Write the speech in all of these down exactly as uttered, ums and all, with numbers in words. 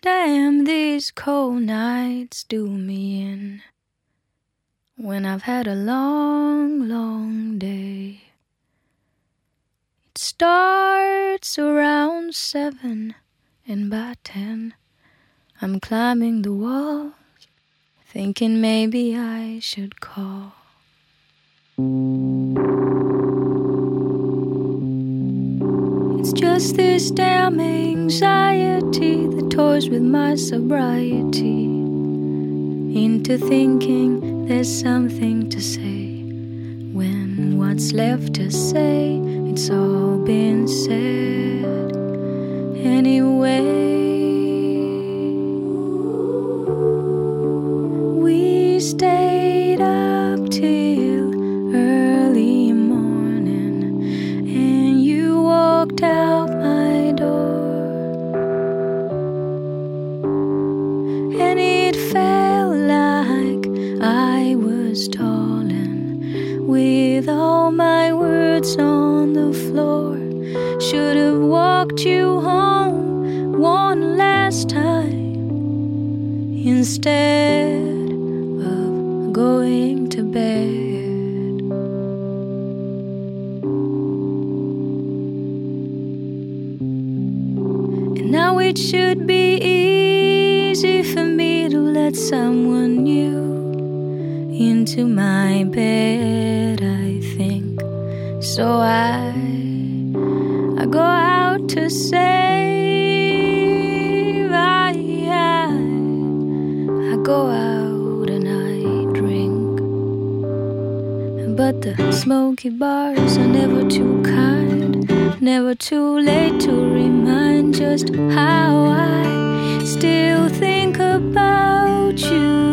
Damn, these cold nights do me in when I've had a long, long day. It starts around seven, and by ten I'm climbing the walls, thinking maybe I should call. It's just this damn anxiety that toys with my sobriety into thinking there's something to say, when what's left to say, it's all been said anyway. We stayed up till early morning, and you walked out my door, and it felt like I was stalling with all my words on the floor. Should have walked you home one last time instead of going to bed. And now it should be easy for me to let someone new into my bed, I think. So I I go out to save, I, I, I go out and I drink. But the smoky bars are never too kind, never too late to remind just how I still think about you.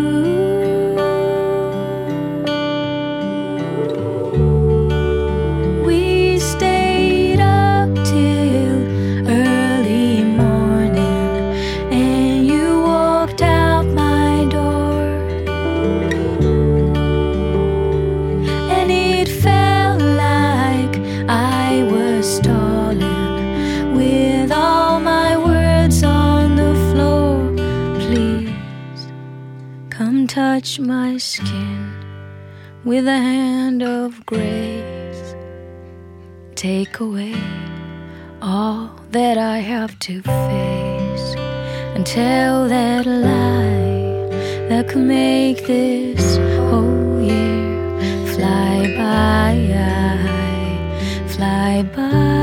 Touch my skin with a hand of grace. Take away all that I have to face, and tell that lie that could make this whole year fly by, fly by.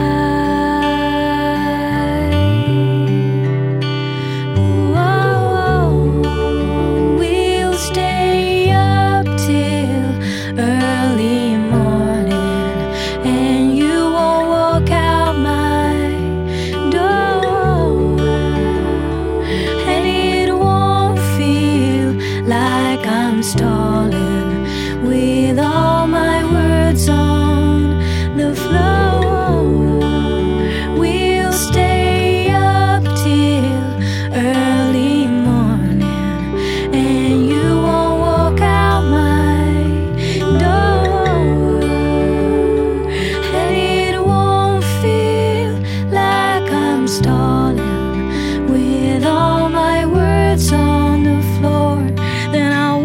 Stalling with all my words on the floor. We'll stay up till early morning, and you won't walk out my door, and it won't feel like I'm stalling with all my words on the floor. Then I'll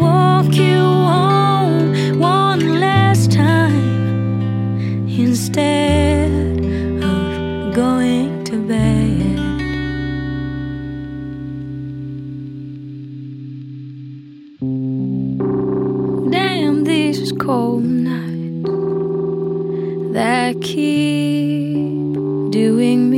instead of going to bed. Damn, these cold nights that keep doing me